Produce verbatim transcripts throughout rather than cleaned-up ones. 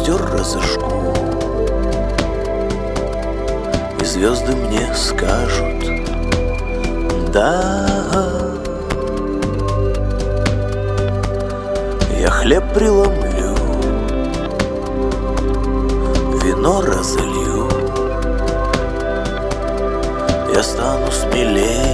костер разожгу, и звезды мне скажут да. Я хлеб преломлю, вино разолью, я стану смелее.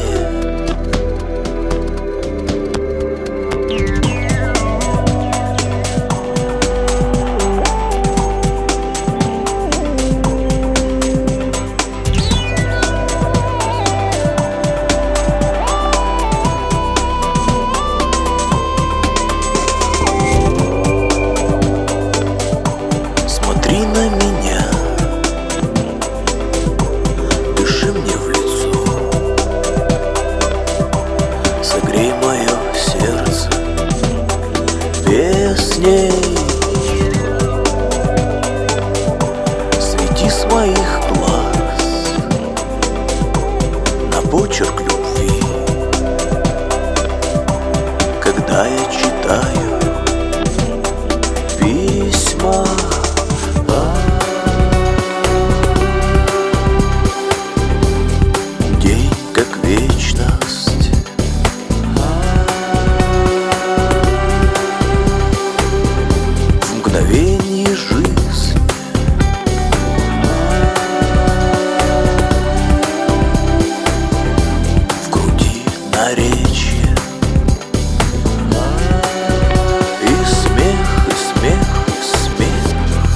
Смотри на меня, дыши мне в лицо, согрей мое сердце песней. Свети с моих глаз на почерк любви, когда я читаю письма. День как вечность, в мгновении жизни в груди наречье и смех, и смех, и смех.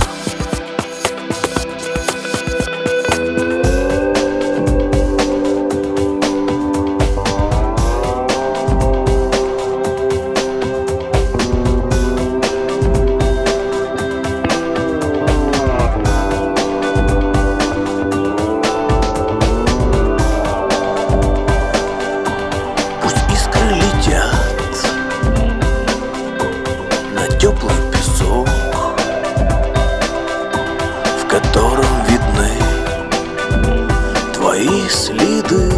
Пусть искры летят на теплый песок, в котором видны твои следы.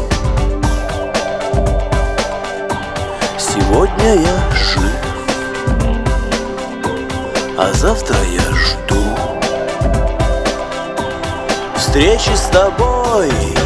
Сегодня я жив, а завтра я жду встречи с тобой.